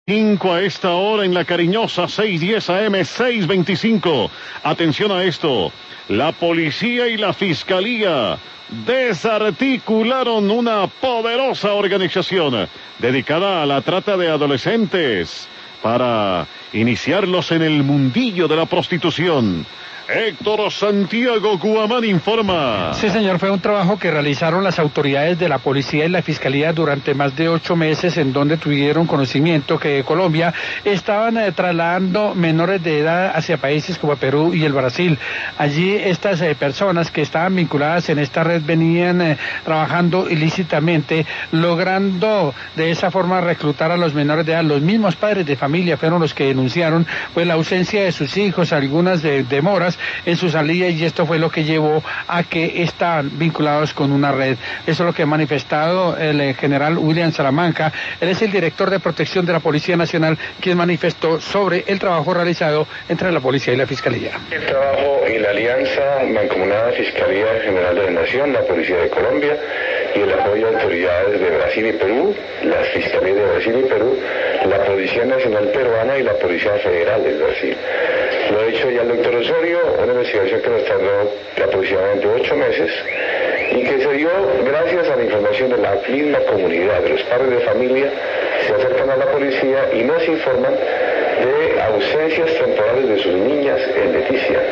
5 a esta hora en La Cariñosa, 6:10 AM, 6:25. Atención a esto. La policía y la fiscalía desarticularon una poderosa organización dedicada a la trata de adolescentes para iniciarlos en el mundillo de la prostitución. Héctor Santiago Guamán informa. Sí, señor, fue un trabajo que realizaron las autoridades de la policía y la fiscalía durante más de 8 meses, en donde tuvieron conocimiento que de Colombia estaban trasladando menores de edad hacia países como Perú y el Brasil. Allí estas personas que estaban vinculadas en esta red venían trabajando ilícitamente, logrando de esa forma reclutar a los menores de edad. Los mismos padres de familia fueron los que denunciaron pues la ausencia de sus hijos, algunas demoras en su salida, y esto fue lo que llevó a que estaban vinculados con una red. Eso es lo que ha manifestado el general William Salamanca. Él es el director de protección de la Policía Nacional, quien manifestó sobre el trabajo realizado entre la policía y la fiscalía. El trabajo y la alianza mancomunada Fiscalía General de la Nación, la Policía de Colombia y el apoyo a autoridades de Brasil y Perú, las Fiscalías de Brasil y Perú, la Policía Nacional Peruana y la Policía Federal de Brasil. Lo ha dicho ya el doctor Osorio, una investigación que nos tardó aproximadamente 8 meses y que se dio gracias a la información de la misma comunidad, de los padres de familia, se acercan a la policía y nos informan de ausencias temporales de sus niñas en Leticia,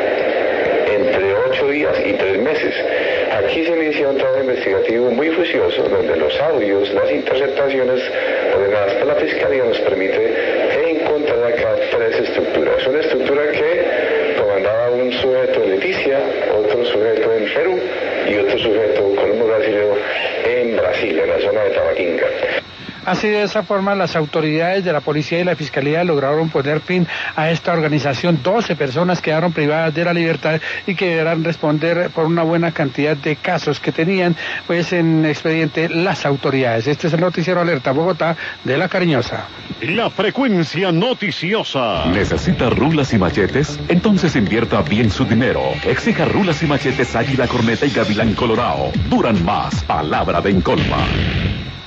entre 8 días y 3 meses. Aquí se inicia un trabajo investigativo muy juicioso, donde los audios, las interceptaciones ordenadas por la Fiscalía nos permite encontrar acá 3 estructuras. Una estructura que comandaba un sujeto en Leticia, otro sujeto en Perú y otro sujeto colombo brasileño en Brasil, en la zona de Tabatinga. Así, de esa forma, las autoridades de la policía y la fiscalía lograron poner fin a esta organización. 12 personas quedaron privadas de la libertad y que deberán responder por una buena cantidad de casos que tenían pues en expediente las autoridades. Este es el noticiero Alerta Bogotá de La Cariñosa. La frecuencia noticiosa. ¿Necesita rulas y machetes? Entonces invierta bien su dinero. Exija rulas y machetes Águila Corneta y Gavilán Colorado. Duran más. Palabra de Encolma.